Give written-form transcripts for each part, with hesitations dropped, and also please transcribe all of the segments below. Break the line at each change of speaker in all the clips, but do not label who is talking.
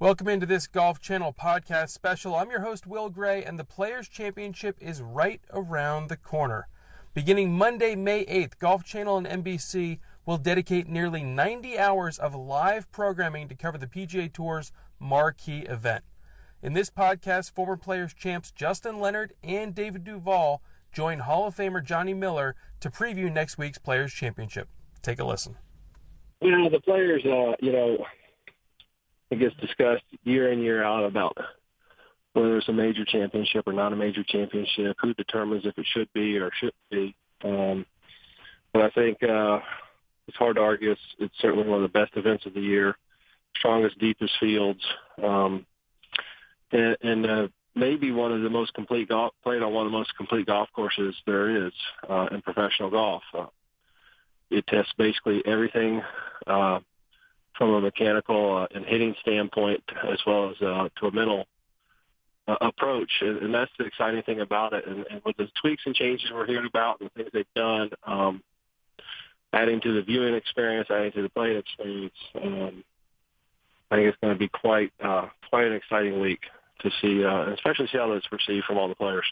Welcome into this Golf Channel podcast special. I'm your host, Will Gray, and the Players' Championship is right around the corner. Beginning Monday, May 8th, Golf Channel and NBC will dedicate nearly 90 hours of live programming to cover the PGA Tour's marquee event. In this podcast, former Players champs Justin Leonard and David Duval join Hall of Famer Johnny Miller to preview next week's Players' Championship. Take a listen.
The Players, it gets discussed year in, year out about whether it's a major championship or not a major championship, who determines if it should be or shouldn't be. But I think it's hard to argue it's certainly one of the best events of the year, strongest, deepest fields, and maybe one of the most complete golf, played on one of the most complete golf courses there is in professional golf. It tests basically everything from a mechanical and hitting standpoint, as well as to a mental approach, and that's the exciting thing about it. And with the tweaks and changes we're hearing about and the things they've done, adding to the viewing experience, adding to the playing experience, I think it's going to be quite an exciting week to see, especially see how it's perceived from all the players.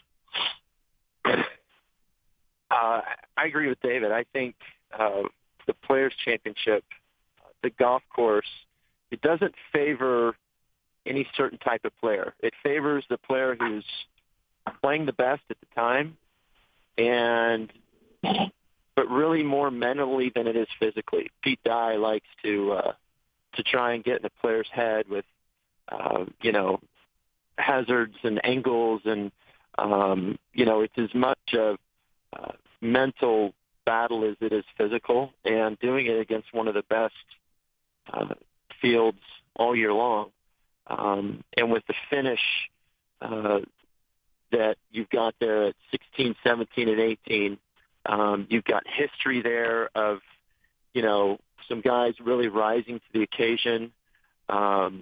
I agree with David. I think the Players' Championship, the golf course, it doesn't favor any certain type of player. It favors the player who's playing the best at the time, but really more mentally than it is physically. Pete Dye likes to try and get in a player's head with, hazards and angles, and it's as much of mental battle as it is physical, and doing it against one of the best fields all year long. And with the finish that you've got there at 16, 17, and 18, you've got history there of, some guys really rising to the occasion, of,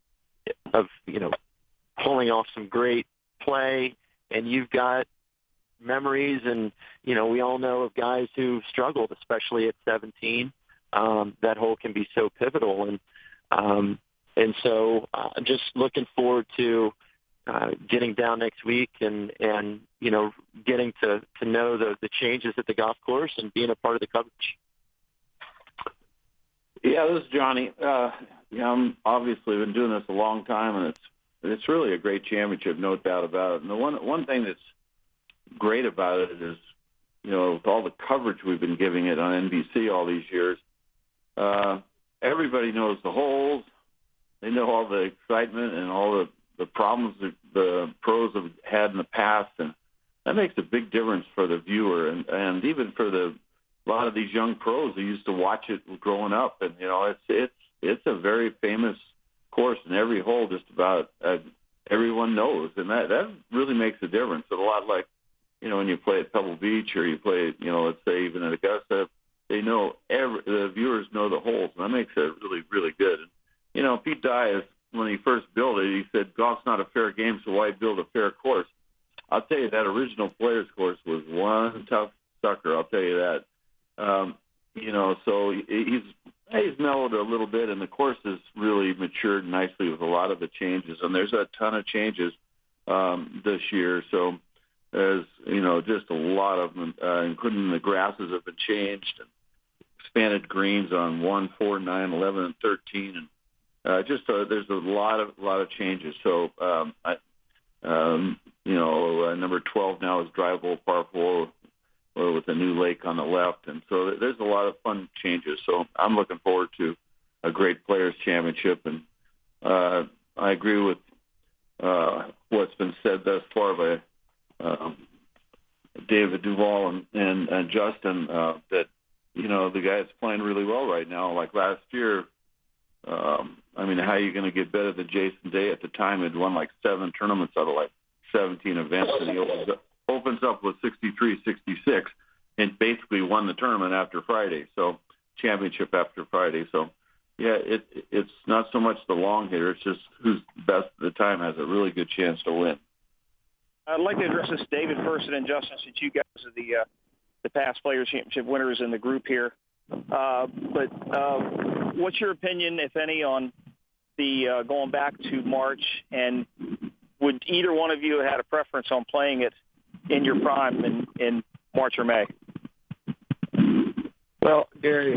pulling off some great play. And you've got memories, and, we all know of guys who struggled, especially at 17. That hole can be so pivotal. And so I'm just looking forward to getting down next week and getting to know the changes at the golf course and being a part of the coverage.
Yeah, this is Johnny. I'm obviously been doing this a long time, and it's really a great championship, no doubt about it. And the one thing that's great about it is, with all the coverage we've been giving it on NBC all these years, everybody knows the holes. They know all the excitement and all the problems that the pros have had in the past, and that makes a big difference for the viewer, and even for a lot of these young pros who used to watch it growing up. And it's a very famous course, and every hole just about everyone knows, and that really makes a difference. It's a lot like when you play at Pebble Beach, or you play let's say even at Augusta. They know the viewers know the holes, and that makes it really, really good. And, Pete Dye, when he first built it, he said, golf's not a fair game, so why build a fair course? I'll tell you, that original Players course was one tough sucker, I'll tell you that. So he's mellowed a little bit, and the course has really matured nicely with a lot of the changes, and there's a ton of changes this year. So there's, just a lot of them, including the grasses have been changed, and expanded greens on 1, 4, 9, 11, and 13, and there's a lot of changes. So number 12 now is drivable par 4 with a new lake on the left, and so there's a lot of fun changes. So I'm looking forward to a great Players Championship, and I agree with what's been said thus far by David Duval and Justin, that the guy's playing really well right now. Like last year, how are you going to get better than Jason Day? At the time, he'd won like 7 tournaments out of like 17 events, and he opens up with 63-66 and basically won the tournament after Friday. So championship after Friday. So yeah, it's not so much the long hitter; it's just who's best at the time has a really good chance to win.
I'd like to address this, David, first, and then Justin, since you guys are the past Players Championship winners in the group here. But what's your opinion, if any, on the going back to March, and would either one of you have had a preference on playing it in your prime in March or May?
Well, Gary,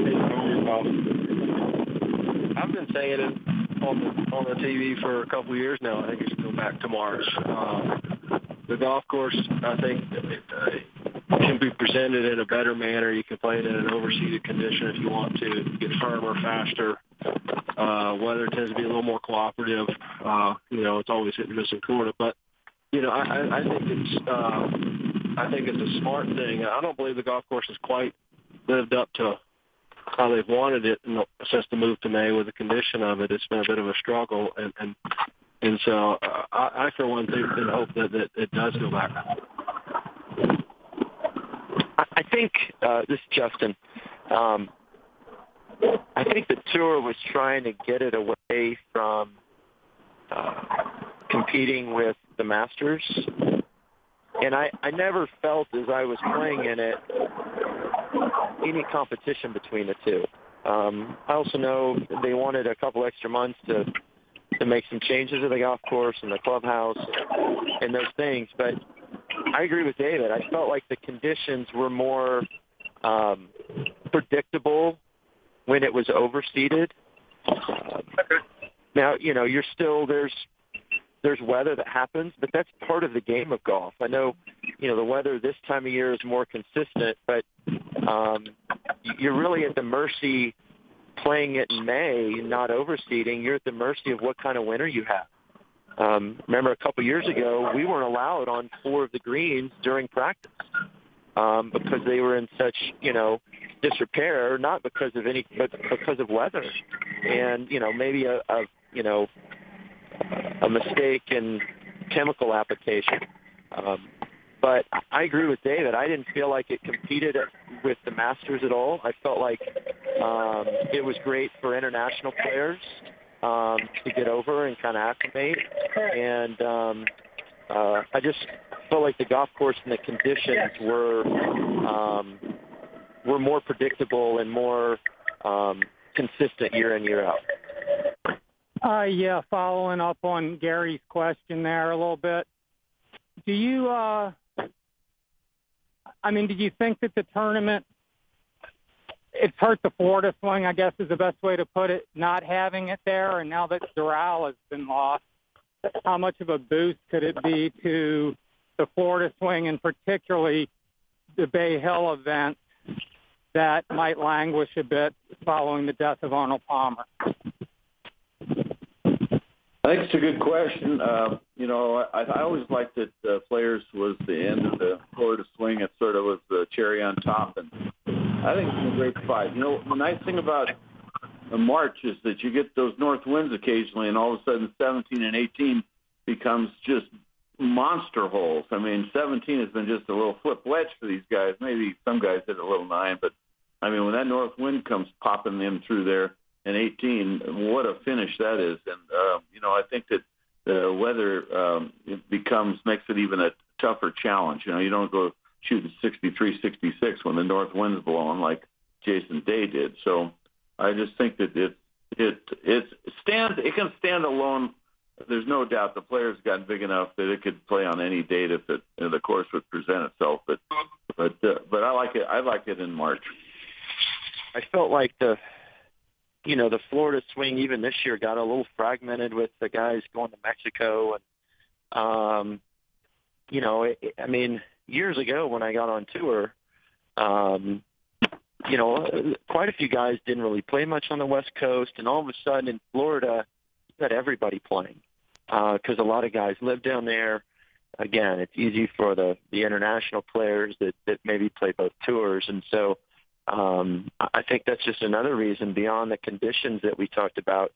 I've been saying it on the TV for a couple of years now. I think it should go back to March. The golf course, I think, can be presented in a better manner. You can play it in an overseeded condition if you want to. Get firmer, faster. Weather tends to be a little more cooperative. It's always hit and miss in Florida, but I think it's a smart thing. I don't believe the golf course has quite lived up to how they've wanted it since the move to May with the condition of it. It's been a bit of a struggle, and so I for one think and hope that it does go back.
I think this is Justin. I think the tour was trying to get it away from competing with the Masters, and I never felt as I was playing in it any competition between the two. I also know they wanted a couple extra months to make some changes to the golf course and the clubhouse and those things, but I agree with David. I felt like the conditions were more predictable when it was overseeded. Now, you're still there's weather that happens, but that's part of the game of golf. I know, the weather this time of year is more consistent, but you're really at the mercy playing it in May, not overseeding. You're at the mercy of what kind of winter you have. Remember a couple years ago, we weren't allowed on 4 of the greens during practice because they were in such, disrepair, not because of but because of weather. And, maybe a mistake in chemical application. But I agree with David. I didn't feel like it competed with the Masters at all. I felt like it was great for international players to get over and kind of acclimate. And I just felt like the golf course and the conditions were more predictable and more consistent year in, year out.
Following up on Gary's question there a little bit. Do you, did you think that the tournament, it's hurt the Florida swing, I guess is the best way to put it, not having it there, and now that Doral has been lost, how much of a boost could it be to the Florida swing, and particularly the Bay Hill event that might languish a bit following the death of Arnold Palmer?
I think it's a good question. I always liked that Players was the end of the Florida swing. It sort of was the cherry on top, and I think it's in a great spot. The nice thing about March is that you get those north winds occasionally, and all of a sudden 17 and 18 becomes just monster holes. 17 has been just a little flip wedge for these guys. Maybe some guys hit a little 9, but, when that north wind comes popping them through there, and 18, what a finish that is. And, I think that the weather makes it even a tougher challenge. You don't go shooting 63, 66 when the north wind's blowing like Jason Day did. So I just think that it can stand alone. There's no doubt the Players gotten big enough that it could play on any date if the course would present itself. But I like it. I like it in March.
I felt like the Florida swing even this year got a little fragmented with the guys going to Mexico. And, years ago when I got on tour, quite a few guys didn't really play much on the West Coast. And all of a sudden in Florida, you got everybody playing because a lot of guys live down there. Again, it's easy for the international players that maybe play both tours. And so, I think that's just another reason beyond the conditions that we talked about,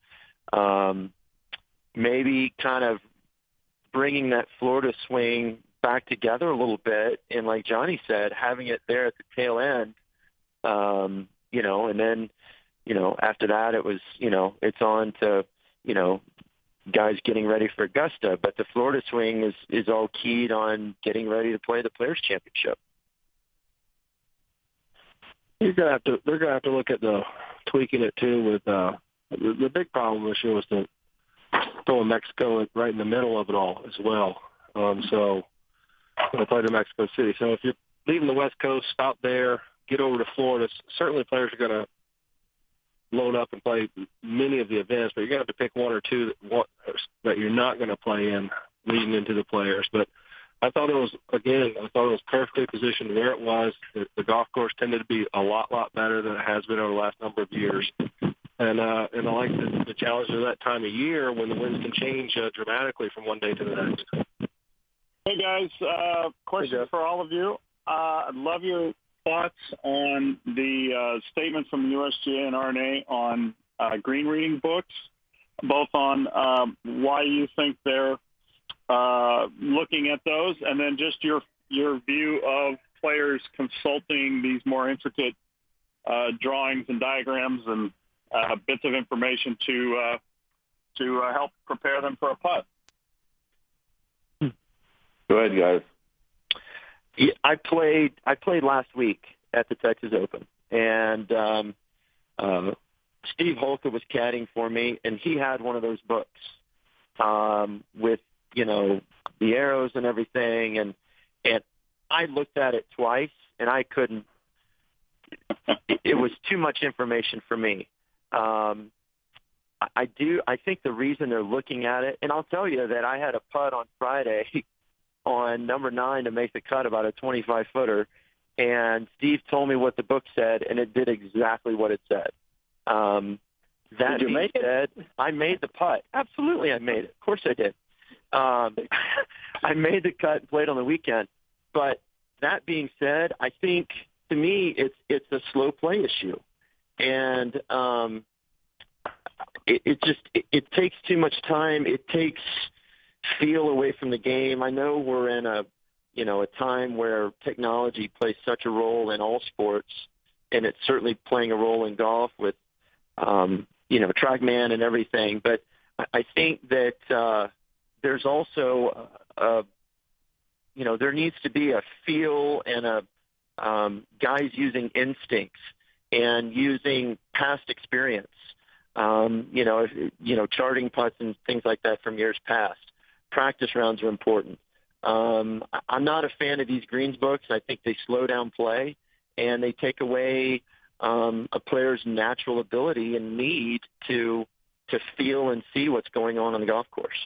maybe kind of bringing that Florida swing back together a little bit. And like Johnny said, having it there at the tail end, and then, after that it was, it's on to, guys getting ready for Augusta. But the Florida swing is all keyed on getting ready to play the Players Championship.
They're gonna have to look at the tweaking it too. With the big problem this year was the throwing Mexico right in the middle of it all as well. So I played in Mexico City. So if you're leaving the West Coast, stop there, get over to Florida. Certainly players are going to load up and play many of the events, but you're going to have to pick one or two that you're not going to play in leading into the players. But I thought it was perfectly positioned where it was. The golf course tended to be a lot better than it has been over the last number of years. And I like the challenge of that time of year when the winds can change dramatically from one day to the next.
Hey, guys, question for all of you. I'd love your thoughts on the statement from the USGA and R&A on green reading books, both on why you think they're looking at those, and then just your view of players consulting these more intricate drawings and diagrams and bits of information to help prepare them for a putt.
Go ahead, guys.
Yeah, I played last week at the Texas Open, and Steve Holka was caddying for me, and he had one of those books with the arrows and everything, and I looked at it twice, and I couldn't. It was too much information for me. I think the reason they're looking at it, and I'll tell you that I had a putt on Friday on number 9 to make the cut, about a 25-footer, and Steve told me what the book said, and it did exactly what it said. That being said, I made the putt. Absolutely, I made it. Of course I did. I made the cut and played on the weekend. But that being said, I think, to me, it's a slow play issue. And it takes too much time. It takes feel away from the game. I know we're in a time where technology plays such a role in all sports, and it's certainly playing a role in golf with, TrackMan and everything. But I think that there's also, there needs to be a feel and guys using instincts and using past experience, charting putts and things like that from years past. Practice rounds are important. I'm not a fan of these greens books. I think they slow down play, and they take away a player's natural ability and need to feel and see what's going on the golf course.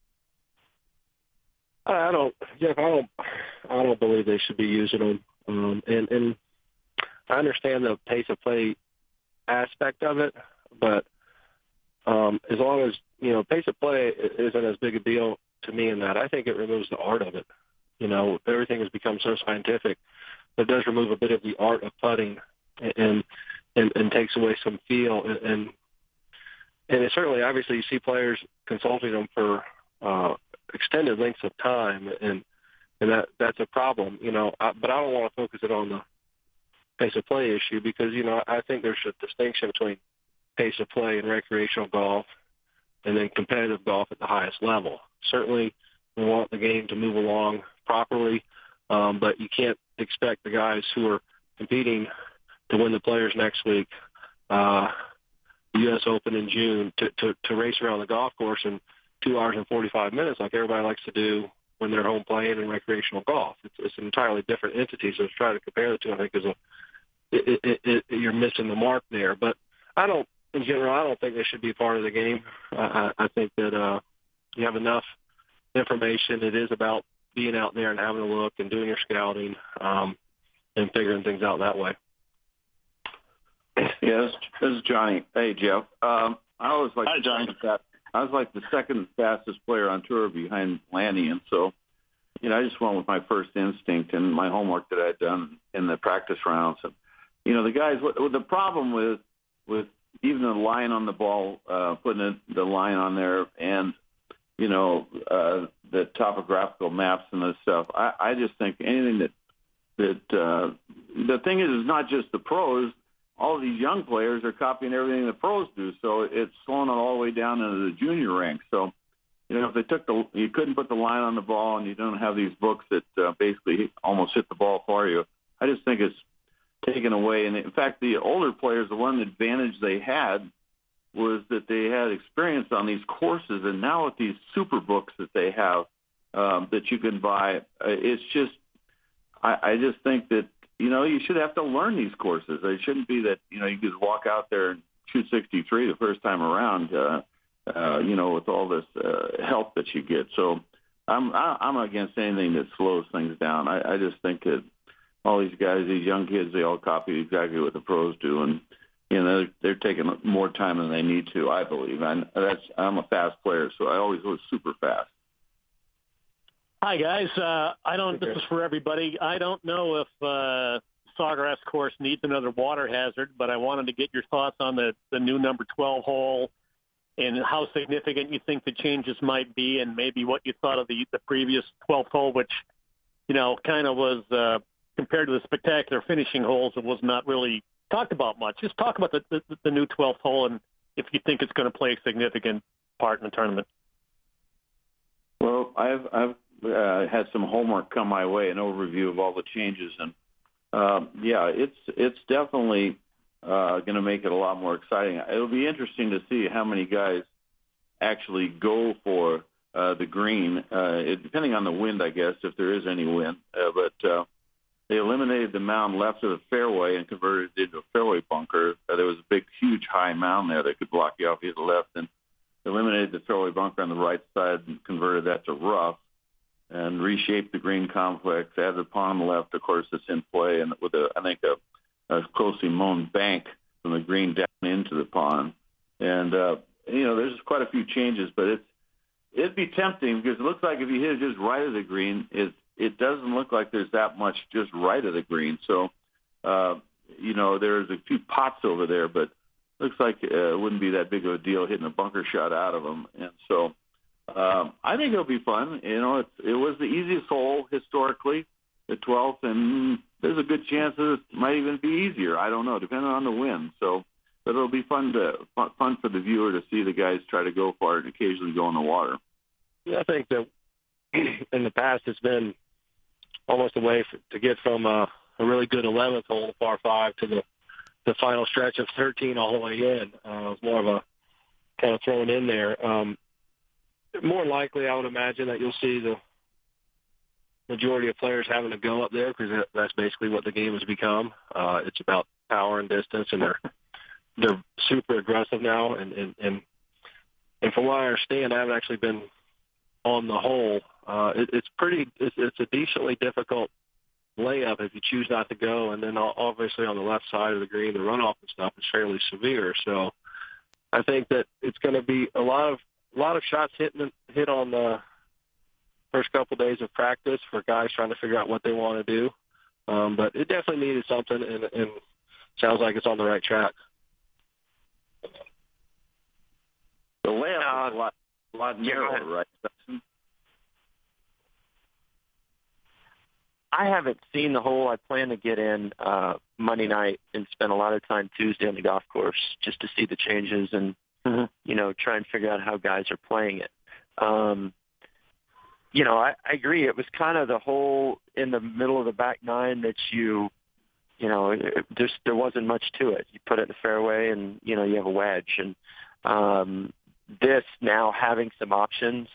I don't believe they should be using them. And I understand the pace of play aspect of it, but as long as pace of play isn't as big a deal to me in that, I think it removes the art of it. Everything has become so scientific. It does remove a bit of the art of putting and takes away some feel. And it certainly, obviously, you see players consulting them for extended lengths of time, and that's a problem. But I don't want to focus it on the pace of play issue because I think there's a distinction between pace of play in recreational golf and then competitive golf at the highest level. Certainly, we want the game to move along properly, but you can't expect the guys who are competing to win the Players next week, the U.S. Open in June, to race around the golf course in 2 hours and 45 minutes like everybody likes to do when they're home playing in recreational golf. It's an entirely different entity, so to try to compare the two, I think you're missing the mark there. But in general, I don't think they should be part of the game. I think that you have enough information. It is about being out there and having a look and doing your scouting and figuring things out that way.
Yes, this is Johnny. Hey, Jeff. I was like,
hi, Johnny.
I was like the second fastest player on tour behind Lanny, and so I just went with my first instinct and my homework that I had done in the practice rounds. And the guys, the problem with even the line on the ball, putting the line on there, and the topographical maps and this stuff. I just think anything that the thing is not just the pros. All of these young players are copying everything the pros do, so it's slowing it all the way down into the junior ranks. So, if they you couldn't put the line on the ball, and you don't have these books that basically almost hit the ball for you. I just think it's taken away. And in fact, the older players, the one advantage they had was that they had experience on these courses, and now with these super books that they have that you can buy, it's just I just think that you should have to learn these courses. It shouldn't be that you just walk out there and shoot 63 the first time around, with all this help that you get. So I'm against anything that slows things down. I just think that all these guys, these young kids, they all copy exactly what the pros do, and they're taking more time than they need to, I believe. I'm a fast player, so I always was super fast.
Hi, guys. This is for everybody. I don't know if Sawgrass course needs another water hazard, but I wanted to get your thoughts on the new number 12 hole and how significant you think the changes might be, and maybe what you thought of the previous 12th hole, which, kind of was compared to the spectacular finishing holes, it was not really talked about much. Just talk about the new 12th hole and if you think it's going to play a significant part in the tournament.
Well, I've had some homework come my way, an overview of all the changes, and it's definitely going to make it a lot more exciting. It'll be interesting to see how many guys actually go for the green, depending on the wind, I guess, if there is any wind. But they eliminated the mound left of the fairway and converted it into a fairway bunker. There was a big, huge, high mound there that could block you off to the left, and eliminated the fairway bunker on the right side and converted that to rough, and reshaped the green complex, added a pond left, of course, that's in play, and with a closely mown bank from the green down into the pond. And, there's quite a few changes, but it'd be tempting because it looks like if you hit it just right of the green, it doesn't look like there's that much just right of the green. So, there's a few pots over there, but looks like it wouldn't be that big of a deal hitting a bunker shot out of them. And so I think it'll be fun. It was the easiest hole historically, the 12th, and there's a good chance that it might even be easier. I don't know, depending on the wind. So, but it'll be fun for the viewer to see the guys try to go for it and occasionally go in the water.
Yeah, I think that in the past it's been almost a way to get from a really good 11th hole, par 5, to the final stretch of 13 all the way in. It was more of a kind of thrown in there. More likely, I would imagine that you'll see the majority of players having to go up there because that's basically what the game has become. It's about power and distance, and they're super aggressive now. And from what I understand, I haven't actually been on the hole. It's a decently difficult layup if you choose not to go, and then obviously on the left side of the green, the runoff and stuff is fairly severe. So I think that it's going to be a lot of shots hit on the first couple of days of practice for guys trying to figure out what they want to do. But it definitely needed something, and sounds like it's on the right track.
The layup is a lot narrower, right?
I haven't seen the hole. I plan to get in Monday night and spend a lot of time Tuesday on the golf course just to see the changes and, try and figure out how guys are playing it. I agree. It was kind of the hole in the middle of the back nine that there wasn't much to it. You put it in the fairway and, you have a wedge. And this now having some options,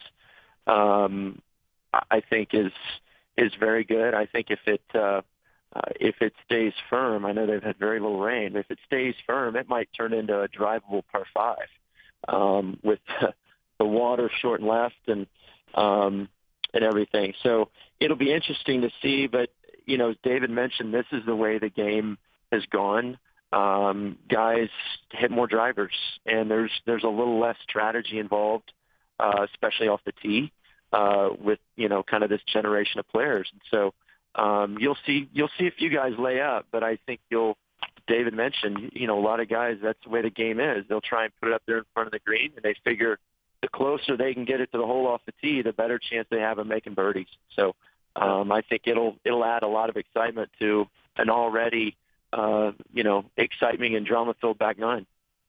I think is very good. I think if it stays firm, I know they've had very little rain. If it stays firm, it might turn into a drivable par 5 with the water short and left and everything. So it'll be interesting to see. But as David mentioned, this is the way the game has gone. Guys hit more drivers, and there's a little less strategy involved, especially off the tee. With kind of this generation of players, and so you'll see a few guys lay up, but I think David mentioned, a lot of guys, that's the way the game is. They'll try and put it up there in front of the green, and they figure the closer they can get it to the hole off the tee, the better chance they have of making birdies. So I think it'll add a lot of excitement to an already exciting and drama-filled back nine.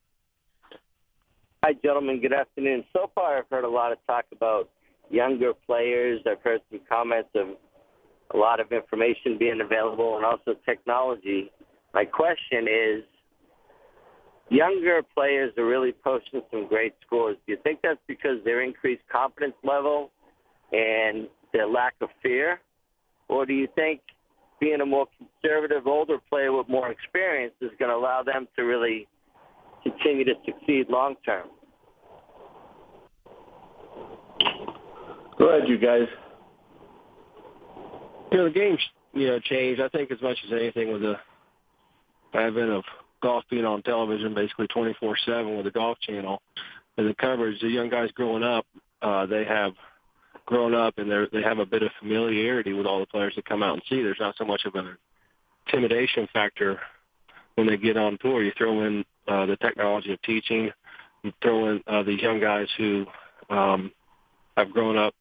Hi, gentlemen. Good afternoon. So far, I've heard a lot of talk about younger players. I've heard some comments of a lot of information being available and also technology. My question is, younger players are really posting some great scores. Do you think that's because their increased confidence level and their lack of fear? Or do you think being a more conservative, older player with more experience is going to allow them to really continue to succeed long term?
Go ahead, you guys.
The game's, changed, I think, as much as anything with the advent of golf being on television basically 24/7 with the Golf Channel. And the coverage, the young guys growing up, they have grown up and they have a bit of familiarity with all the players that come out and see. There's not so much of an intimidation factor when they get on tour. You throw in the technology of teaching, you throw in these young guys who have grown up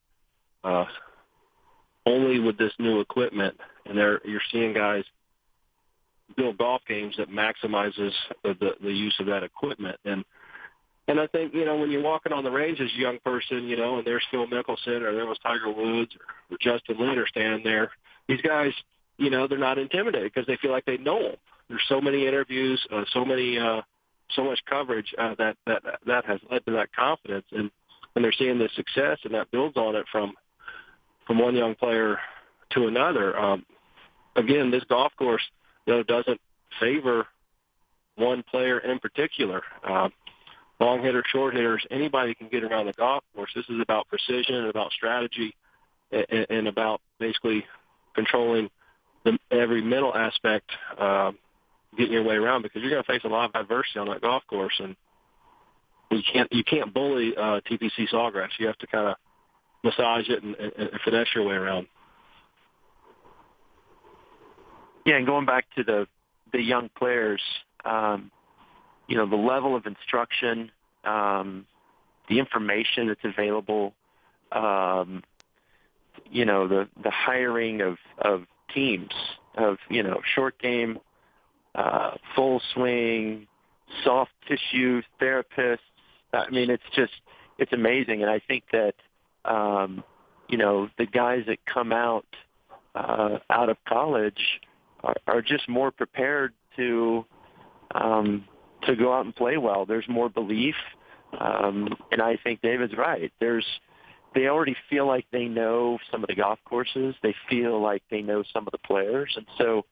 only with this new equipment, and you're seeing guys build golf games that maximizes the use of that equipment. And I think, when you're walking on the range as a young person, and there's Phil Mickelson or there was Tiger Woods or Justin Leonard standing there, these guys, they're not intimidated because they feel like they know them. There's so many interviews, so much coverage that has led to that confidence. And they're seeing the success, and that builds on it from one young player to another. Again, this golf course, doesn't favor one player in particular. Long hitters, short hitters, anybody can get around the golf course. This is about precision and about strategy and about basically controlling every mental aspect, getting your way around, because you're going to face a lot of adversity on that golf course, and you can't bully TPC Sawgrass. You have to kind of massage it and finesse your way around.
Yeah, and going back to the young players, the level of instruction, the information that's available, the hiring of teams, of, short game, full swing, soft tissue therapists. I mean, it's amazing. And I think that, the guys that come out of college are just more prepared to go out and play well. There's more belief, and I think David's right. They already feel like they know some of the golf courses. They feel like they know some of the players, and so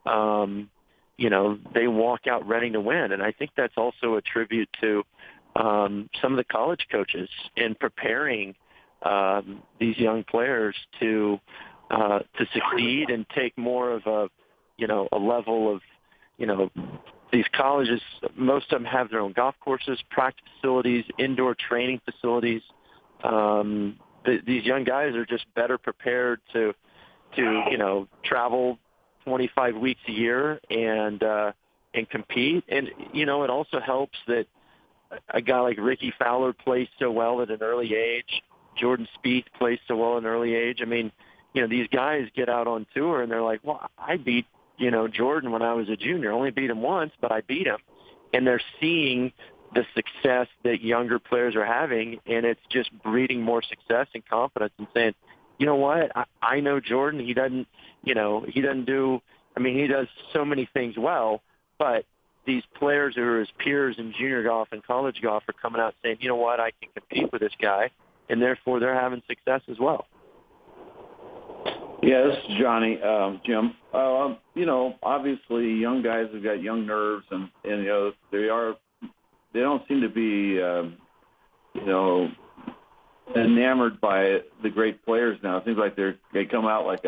they walk out ready to win. And I think that's also a tribute to some of the college coaches in preparing these young players to succeed and take more of a level of, these colleges, most of them have their own golf courses, practice facilities, indoor training facilities. These young guys are just better prepared to travel 25 weeks a year and compete. And, it also helps that a guy like Ricky Fowler plays so well at an early age. Jordan Spieth plays so well at an early age. I mean, these guys get out on tour and they're like, well, I beat Jordan when I was a junior. I only beat him once, but I beat him. And they're seeing the success that younger players are having, and it's just breeding more success and confidence and saying, you know what, I know Jordan. He doesn't do, he does so many things well, but these players who are his peers in junior golf and college golf are coming out saying, you know what, I can compete with this guy, and therefore they're having success as well.
Yeah, this is Johnny, Jim. Obviously young guys have got young nerves, and they don't seem to be, enamored by the great players now. It seems like they come out like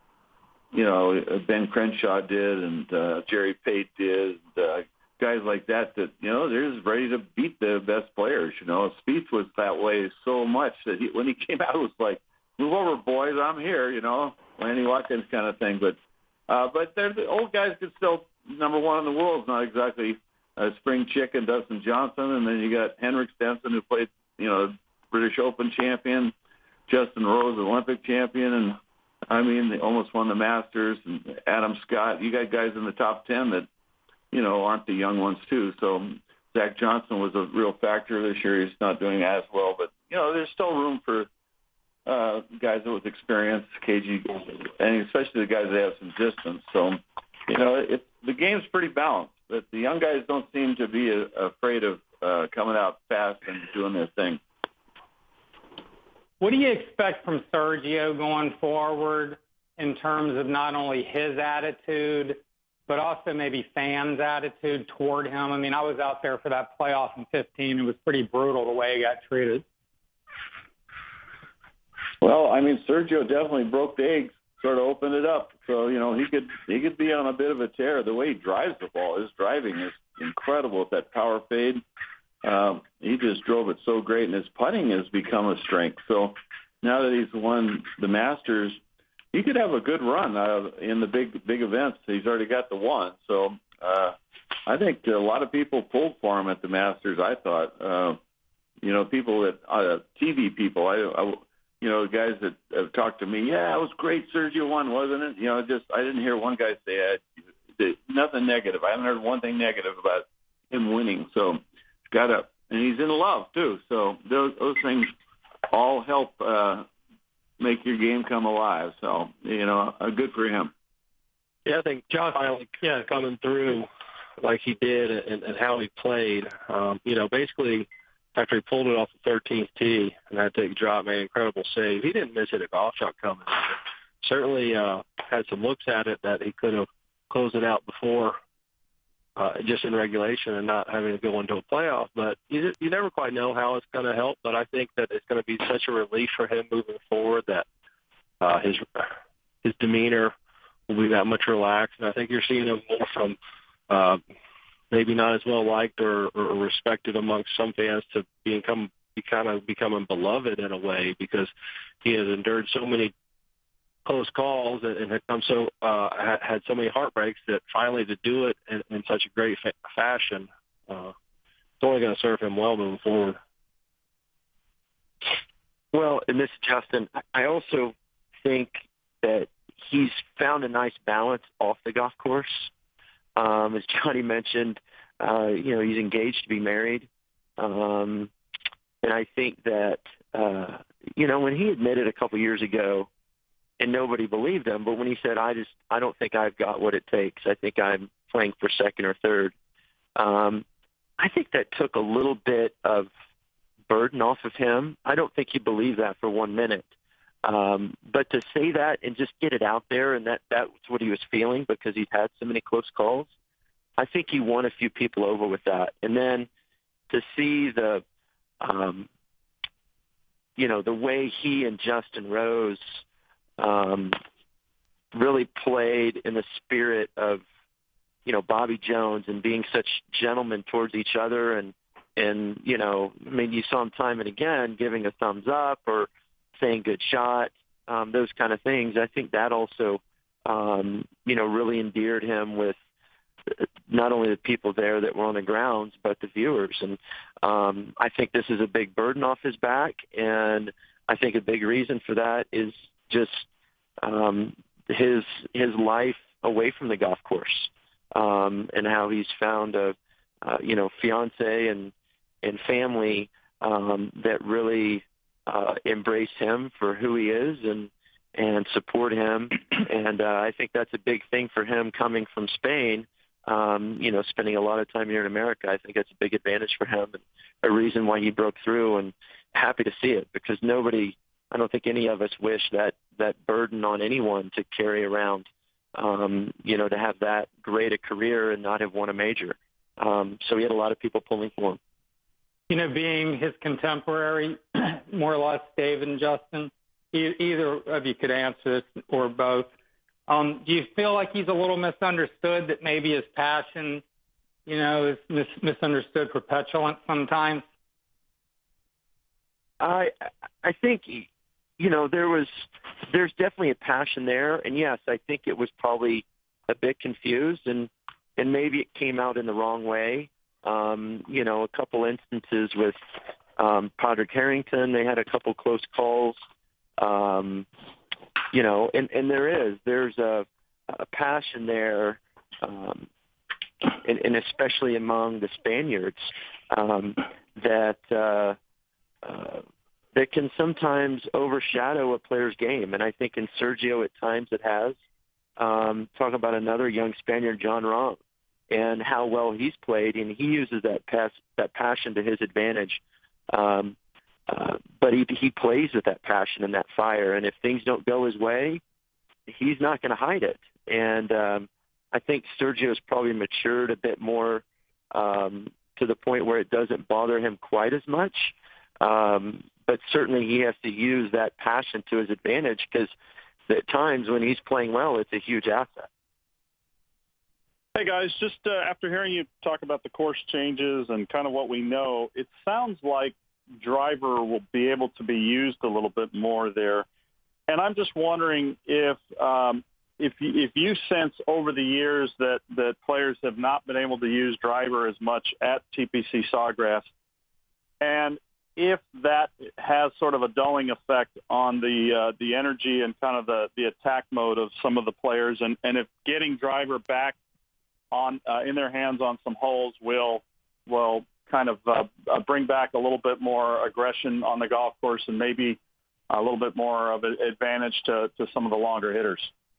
Ben Crenshaw did, and Jerry Pate did, guys like that they're just ready to beat the best players. Spieth was that way so much that when he came out, it was like, move over, boys, I'm here, Lanny Watkins kind of thing. But the old guys could still, number one in the world is not exactly spring chicken, Dustin Johnson. And then you got Henrik Stenson, who played, British Open champion, Justin Rose, Olympic champion. And they almost won the Masters, and Adam Scott. You got guys in the top 10 that, aren't the young ones too. So Zach Johnson was a real factor this year. He's not doing as well, but, there's still room for guys with experience, KG, and especially the guys that have some distance. So, the game's pretty balanced. But the young guys don't seem to be afraid of coming out fast and doing their thing.
What do you expect from Sergio going forward in terms of not only his attitude, but also maybe fans' attitude toward him? I mean, I was out there for that playoff in 15. It was pretty brutal the way he got treated.
Well, I mean, Sergio definitely broke the eggs, sort of opened it up. So, he could be on a bit of a tear. The way he drives the ball, his driving is incredible with that power fade. He just drove it so great, and his putting has become a strength. So now that he's won the Masters, he could have a good run in the big events. He's already got the one. So I think a lot of people pulled for him at the Masters, I thought. People that TV people, guys that have talked to me, yeah, it was great Sergio won, wasn't it? I didn't hear one guy say nothing negative. I haven't heard one thing negative about him winning. So and he's in love too. So those things all help make your game come alive. So, good for him.
Yeah, I think John finally coming through like he did and how he played. Basically after he pulled it off the 13th tee and had to take a drop, made an incredible save. He didn't miss it a golf shot coming. Certainly had some looks at it that he could have closed it out before just in regulation and not having to go into a playoff. But you never quite know how it's going to help. But I think that it's going to be such a relief for him moving forward that his demeanor will be that much relaxed. And I think you're seeing him more from maybe not as well liked or respected amongst some fans to becoming beloved in a way, because he has endured so many close calls and had so many heartbreaks that finally to do it in such a great fashion, it's only going to serve him well moving forward.
Well, and this is Justin. I also think that he's found a nice balance off the golf course. As Johnny mentioned, he's engaged to be married. And I think that, when he admitted a couple years ago, and nobody believed him, but when he said, I don't think I've got what it takes. I think I'm playing for second or third. I think that took a little bit of burden off of him. I don't think he believed that for 1 minute. But to say that and just get it out there, and that's what he was feeling because he's had so many close calls, I think he won a few people over with that. And then to see the way he and Justin Rose really played in the spirit of, Bobby Jones and being such gentlemen towards each other. And you saw him time and again giving a thumbs up or saying good shot, those kind of things. I think that also, really endeared him with not only the people there that were on the grounds, but the viewers. And I think this is a big burden off his back. And I think a big reason for that is just his life away from the golf course, and how he's found a fiance and family that really embrace him for who he is and support him. And I think that's a big thing for him coming from Spain, spending a lot of time here in America. I think that's a big advantage for him and a reason why he broke through, and happy to see it, because I don't think any of us wish that burden on anyone to carry around, to have that great a career and not have won a major. So he had a lot of people pulling for him.
Being his contemporary, more or less, Dave and Justin, either of you could answer this or both. Do you feel like he's a little misunderstood, that maybe his passion, is misunderstood for petulance sometimes?
I think, there's definitely a passion there. And yes, I think it was probably a bit confused and maybe it came out in the wrong way. A couple instances with Padraig Harrington, they had a couple close calls, and there's a passion there, and especially among the Spaniards, that can sometimes overshadow a player's game. And I think in Sergio at times it has. Talk about another young Spaniard, John Rahm. and how well he's played, and he uses that passion to his advantage. But he plays with that passion and that fire, and if things don't go his way, he's not going to hide it. And I think Sergio's probably matured a bit more to the point where it doesn't bother him quite as much. But certainly he has to use that passion to his advantage, because at times when he's playing well, it's a huge asset.
Hey, guys, just after hearing you talk about the course changes and kind of what we know, it sounds like driver will be able to be used a little bit more there. And I'm just wondering if you sense over the years that players have not been able to use driver as much at TPC Sawgrass, and if that has sort of a dulling effect on the energy and kind of the attack mode of some of the players, and if getting driver back on in their hands on some holes will kind of bring back a little bit more aggression on the golf course and maybe a little bit more of an advantage to some of the longer hitters.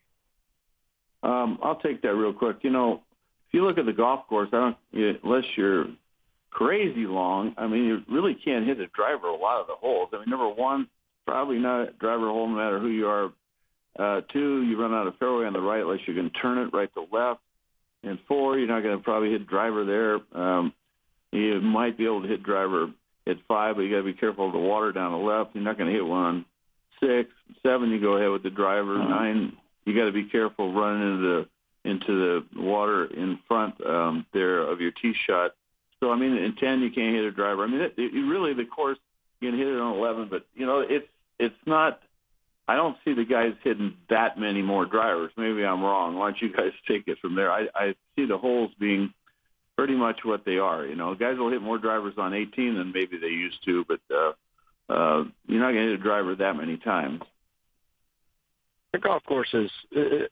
I'll take that real quick. You know, if you look at the golf course, unless you're crazy long, I mean, you really can't hit a driver a lot of the holes. I mean, number one, probably not a driver hole no matter who you are. Two, you run out of fairway on the right unless you can turn it right to left. And four, you're not going to probably hit driver there. You might be able to hit driver at 5, but you got to be careful of the water down the left. You're not going to hit one on 6. 7, you go ahead with the driver. 9, you got to be careful running into the water in front there of your tee shot. So, I mean, in 10, you can't hit a driver. I mean, you really, the course, you can hit it on 11, but, you know, it's not – I don't see the guys hitting that many more drivers. Maybe I'm wrong. Why don't you guys take it from there? I see the holes being pretty much what they are. You know, guys will hit more drivers on 18 than maybe they used to, but you're not going to hit a driver that many times.
The golf courses, the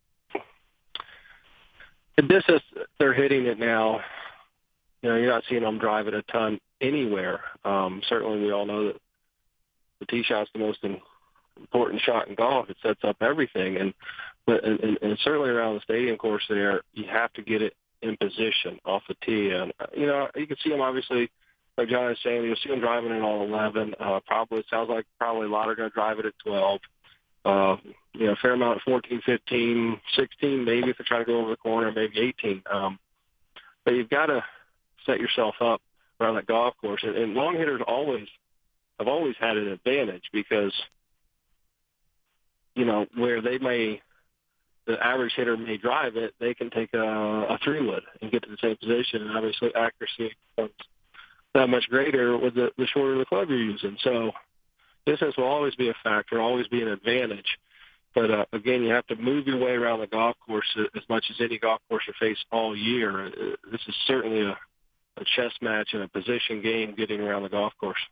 distance they're hitting it now, you know, you're not seeing them drive it a ton anywhere. Certainly we all know that the tee shot's the most important shot in golf. It sets up everything. And certainly around the stadium course there, you have to get it in position off the tee. And, you know, you can see them obviously, like John is saying, you'll see them driving it on 11. It sounds like probably a lot are going to drive it at 12. You know, a fair amount at 14, 15, 16, maybe if they try to go over the corner, maybe 18. But you've got to set yourself up around that golf course. And long hitters have always had an advantage because, you know, where the average hitter may drive it, they can take a 3-wood and get to the same position. And obviously accuracy becomes that much greater with the shorter the club you're using. So distance will always be a factor, always be an advantage. But, again, you have to move your way around the golf course as much as any golf course you face all year. This is certainly a chess match and a position game getting around the golf course.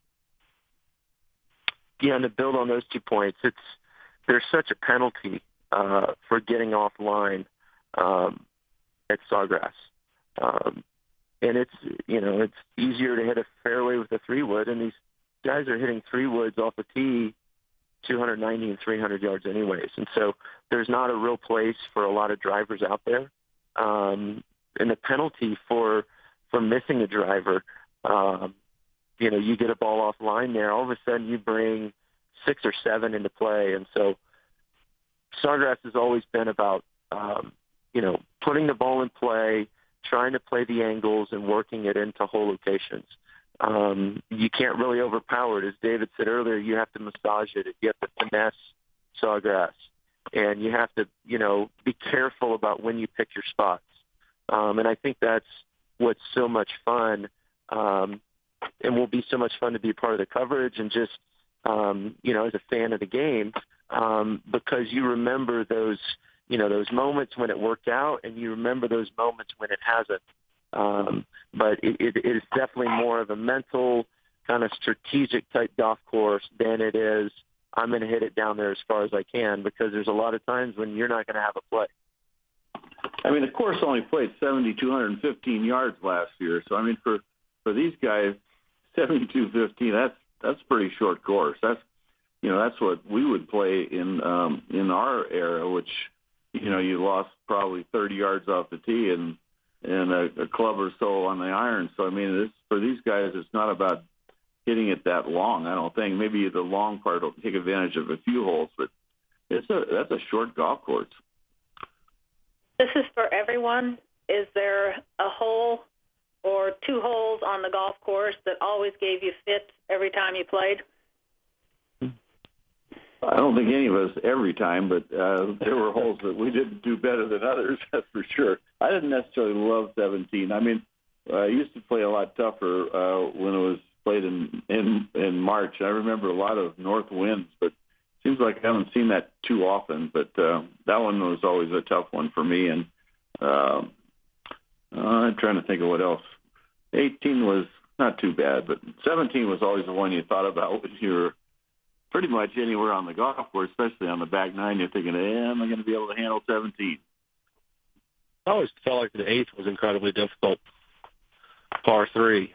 Yeah, and to build on those 2 points, there's such a penalty for getting offline at Sawgrass. And it's easier to hit a fairway with a 3-wood, and these guys are hitting 3-woods off the tee 290 and 300 yards anyways. And so there's not a real place for a lot of drivers out there. And the penalty for missing a driver, you get a ball offline there, all of a sudden you bring 6 or 7 into play. And so Sawgrass has always been about, putting the ball in play, trying to play the angles and working it into hole locations. You can't really overpower it. As David said earlier, you have to massage it. You have to finesse Sawgrass. And you have to, be careful about when you pick your spots. And I think that's what's so much fun and will be so much fun to be part of the coverage and just, as a fan of the game, because you remember those moments when it worked out and you remember those moments when it hasn't. But it is definitely more of a mental kind of strategic type golf course than it is I'm going to hit it down there as far as I can, because there's a lot of times when you're not going to have a play.
I mean, the course only played 7,215 yards last year. So, I mean, for these guys, 7,215, that's pretty short course. That's what we would play in our era, which, you lost probably 30 yards off the tee and and a club or so on the iron. So, I mean, for these guys, it's not about hitting it that long, I don't think. Maybe the long part will take advantage of a few holes, but that's a short golf course.
This is for everyone. Is there a hole or two holes on the golf course that always gave you fits every time you played?
I don't think any of us every time, but there were holes that we didn't do better than others, that's for sure. I didn't necessarily love 17. I mean, I used to play a lot tougher when it was played in March. I remember a lot of north winds, but it seems like I haven't seen that too often. But that one was always a tough one for me. And I'm trying to think of what else. 18 was not too bad, but 17 was always the one you thought about when you were pretty much anywhere on the golf course, especially on the back nine. You're thinking, am I going to be able to handle 17?
I always felt like the 8th was incredibly difficult. Par 3.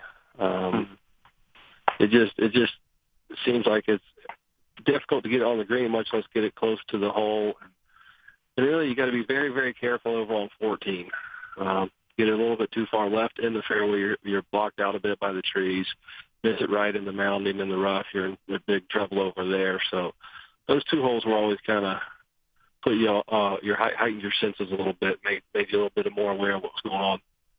It just seems like it's difficult to get on the green, much less get it close to the hole. And really, you got to be very, very careful over on 14. Get it a little bit too far left in the fairway, you're blocked out a bit by the trees. Miss it right in the mounding in the rough, you're in big trouble over there. So those two holes were always kind of put you heighten your senses a little bit, make you a little bit more aware of what was going on.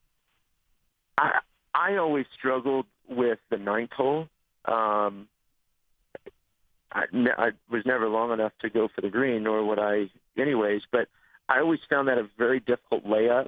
I always struggled with the 9th hole. I was never long enough to go for the green, nor would I anyways, but I always found that a very difficult layup.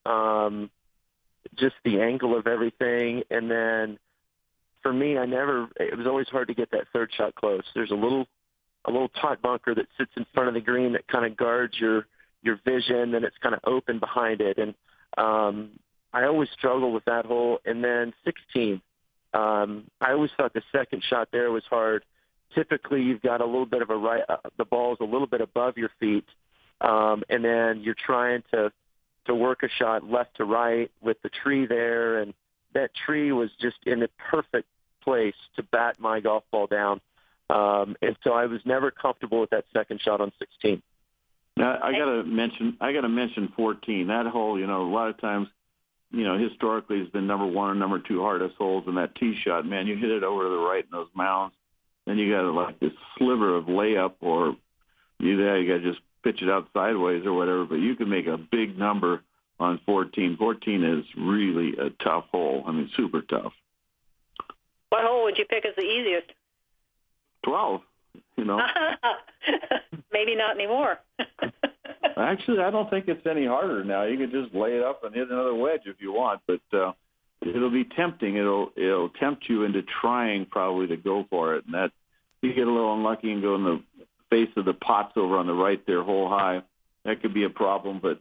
Just the angle of everything. And then for me, it was always hard to get that third shot close. There's a little tot bunker that sits in front of the green that kind of guards your vision, and it's kind of open behind it. And I always struggle with that hole. And then 16, I always thought the second shot there was hard. Typically, you've got a little bit of the ball's a little bit above your feet, and then you're trying to work a shot left to right with the tree there, and that tree was just in the perfect place to bat my golf ball down. And so I was never comfortable with that second shot on 16.
Now, I gotta mention 14. That hole, a lot of times, historically has been number 1 or number 2 hardest holes. In that tee shot, man, you hit it over to the right in those mounds, then you got like this sliver of layup, or you got to just pitch it out sideways or whatever. But you can make a big number on 14. 14 is really a tough hole. I mean, super tough.
What hole would you pick as the easiest?
12.
Maybe not anymore.
Actually, I don't think it's any harder now. You can just lay it up and hit another wedge if you want, but it'll be tempting. It'll tempt you into trying probably to go for it, and that you get a little unlucky and go in the face of the pots over on the right there, hole high. That could be a problem, but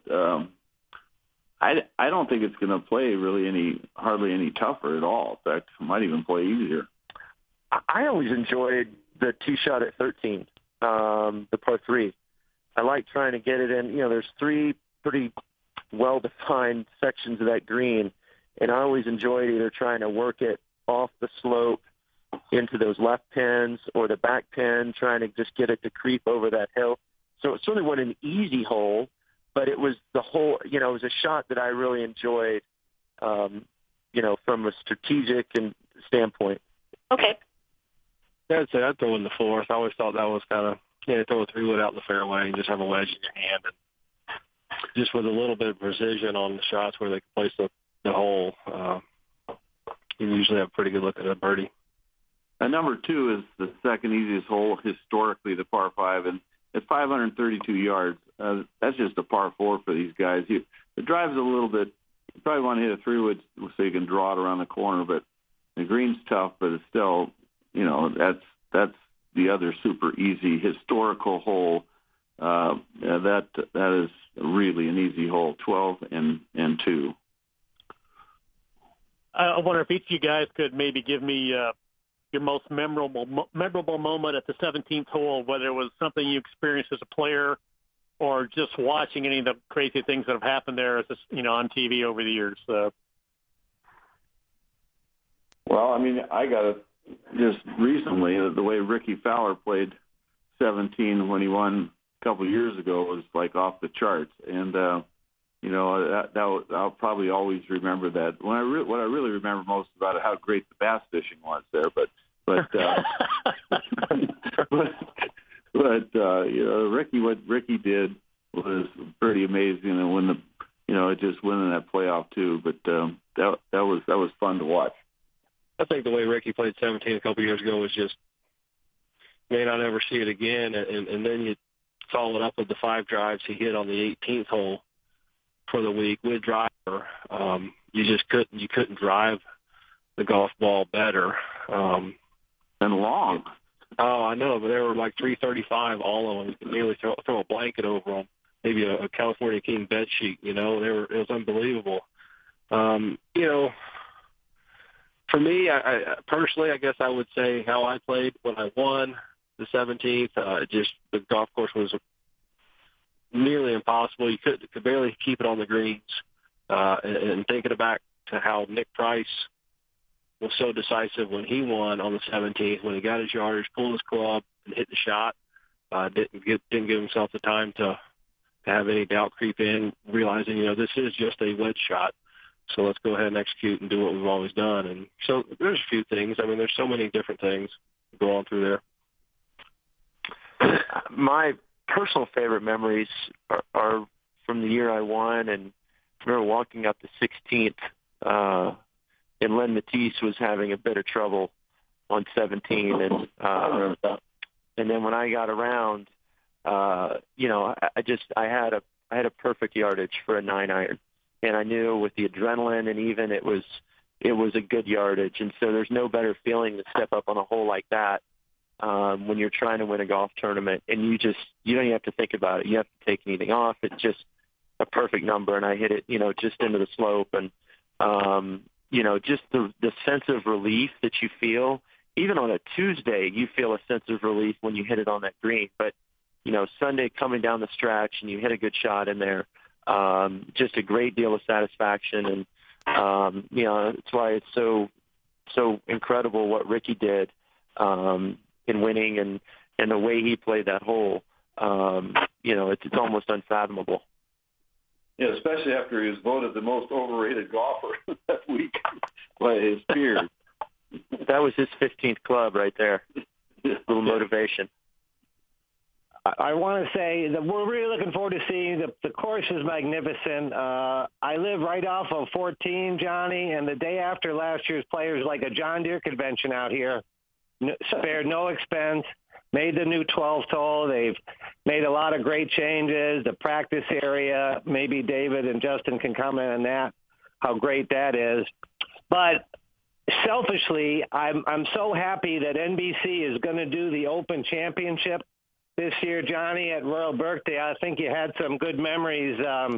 I don't think it's going to play really hardly any tougher at all. In fact, it might even play easier.
I always enjoyed the tee shot at 13, the par 3. I like trying to get it in. There's 3 pretty well-defined sections of that green, and I always enjoyed either trying to work it off the slope into those left pins or the back pin, trying to just get it to creep over that hill. So it certainly wasn't an easy hole, but it was the whole, it was a shot that I really enjoyed, from a strategic standpoint.
Okay.
I'd say I'd throw in the 4th. I always thought that was kind of, throw a 3-wood out in the fairway and just have a wedge in your hand. And just with a little bit of precision on the shots where they can place the hole, you usually have a pretty good look at a birdie.
And number 2 is the second easiest hole historically, the par 5, and at 532 yards. That's just a par 4 for these guys. The drive's a little bit. You probably want to hit a 3-wood so you can draw it around the corner, but the green's tough. But it's still, that's the other super easy historical hole. That is really an easy hole, 12 and 2.
I wonder if each of you guys could maybe give me your most memorable moment at the 17th hole, whether it was something you experienced as a player or just watching any of the crazy things that have happened there, on TV over the years.
Well, I mean, I got it just recently. The way Ricky Fowler played 17 when he won a couple of years ago was like off the charts. And I'll probably always remember that. What I really remember most about it, how great the bass fishing was there. But Ricky, what Ricky did was pretty amazing, and when just winning that playoff too. But that was fun to watch.
I think the way Ricky played 17 a couple years ago was just may not ever see it again. And then you follow it up with the 5 drives he hit on the 18th hole for the week with driver. You couldn't drive the golf ball better.
And long.
Oh, I know, but they were like 335, all of them. You could nearly throw a blanket over them, maybe a California King bed sheet. It was unbelievable. For me, I personally, I guess I would say how I played when I won the 17th. Just the golf course was nearly impossible. You could barely keep it on the greens. And thinking back to how Nick Price was so decisive when he won on the 17th, when he got his yardage, pulled his club, and hit the shot, didn't give himself the time to have any doubt creep in, realizing, this is just a wedge shot. So let's go ahead and execute and do what we've always done. And so there's a few things. I mean, there's so many different things go on through there.
My personal favorite memories are from the year I won, and I remember walking up the 16th, and Len Matisse was having a bit of trouble on 17, and then when I got around, I had a perfect yardage for a 9-iron, and I knew with the adrenaline and even it was a good yardage, and so there's no better feeling to step up on a hole like that when you're trying to win a golf tournament, and you don't even have to think about it. You have to take anything off. It's just a perfect number, and I hit it, just into the slope, and just the sense of relief that you feel. Even on a Tuesday, you feel a sense of relief when you hit it on that green. But, Sunday coming down the stretch and you hit a good shot in there, just a great deal of satisfaction. And, that's why it's so incredible what Ricky did in winning and the way he played that hole. It's almost unfathomable.
Yeah, especially after he was voted the most overrated golfer that week by his peers.
That was his 15th club right there. Little motivation.
I want to say that we're really looking forward to seeing the course is magnificent. I live right off of 14, Johnny, and the day after last year's Players like a John Deere convention out here, spared no expense, made the new 12th hole. They've made a lot of great changes. The practice area, maybe David and Justin can comment on that, how great that is. But selfishly, I'm so happy that NBC is going to do the Open Championship this year, Johnny, at Royal Birkdale. I think you had some good memories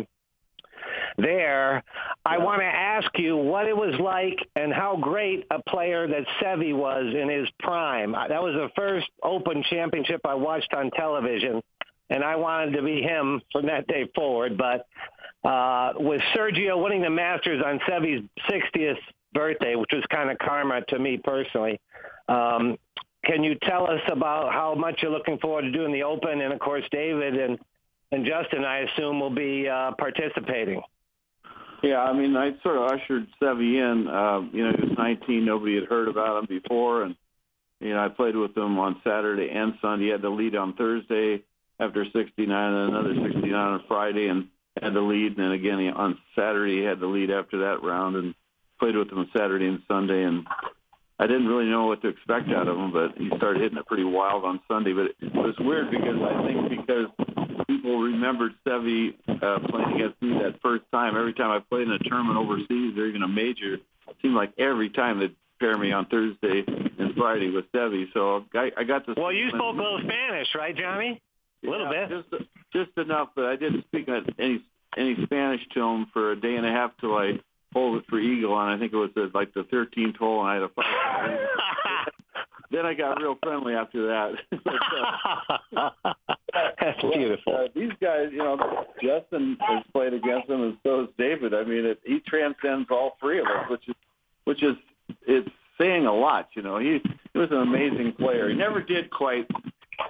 there. I want to ask you what it was like and how great a player that Seve was in his prime. That was the first Open Championship I watched on television, and I wanted to be him from that day forward. But with Sergio winning the Masters on Seve's 60th birthday, which was kind of karma to me personally, can you tell us about how much you're looking forward to doing the Open? And, of course, David and Justin, I assume, will be participating.
Yeah, I mean, I sort of ushered Seve in. He was 19. Nobody had heard about him before. And, I played with him on Saturday and Sunday. He had the lead on Thursday after 69 and another 69 on Friday and had the lead. And then again, on Saturday, he had the lead after that round and played with him on Saturday and Sunday. And I didn't really know what to expect out of him, but he started hitting it pretty wild on Sunday. But it was weird because people remembered Seve playing against me that first time. Every time I played in a tournament overseas or even a major, it seemed like every time they'd pair me on Thursday and Friday with Seve. So I got to.
Well, you spoke a little Spanish, right, Johnny? A little bit.
Just enough, but I didn't speak any Spanish to him for a day and a half till I hold it for eagle, and I think it was the 13th hole, and I had a 5. Then I got real friendly after that.
That's beautiful.
These guys, Justin has played against them, and so has David. I mean, he transcends all three of us, which is it's saying a lot. He was an amazing player. He never did quite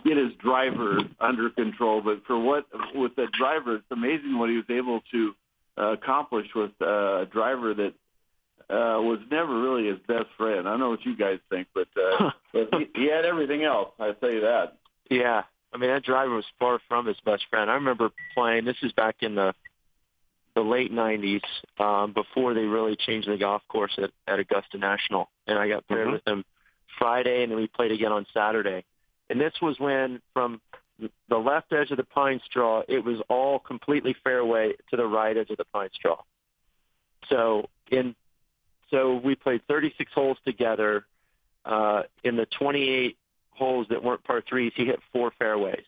get his driver under control. But with the driver, it's amazing what he was able to accomplish with a driver that was never really his best friend. I don't know what you guys think, but he had everything else. I tell you that.
Yeah, I mean, that driver was far from his best friend. I remember playing. This is back in the late '90s, before they really changed the golf course at Augusta National, and I got paired with him Friday, and then we played again on Saturday. And this was when, from the left edge of the pine straw, it was all completely fairway to the right edge of the pine straw. So we played 36 holes together. In the 28 holes that weren't par threes, he hit 4 fairways.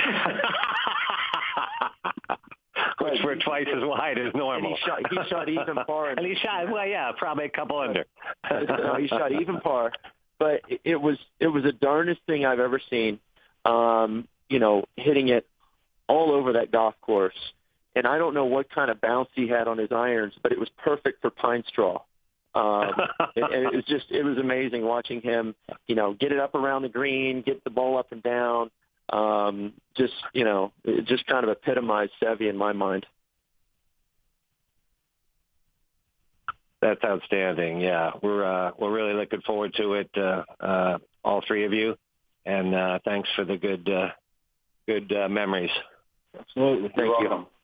Which were twice as wide as normal.
And he shot even par.
And he shot, probably a couple under.
No, he shot even par. But it was the darnest thing I've ever seen, hitting it all over that golf course. And I don't know what kind of bounce he had on his irons, but it was perfect for pine straw. And it was amazing watching him, get it up around the green, get the ball up and down. It just kind of epitomized Seve in my mind.
That's outstanding. Yeah, we're really looking forward to it, all three of you, and thanks for the good memories.
Absolutely. Thank you.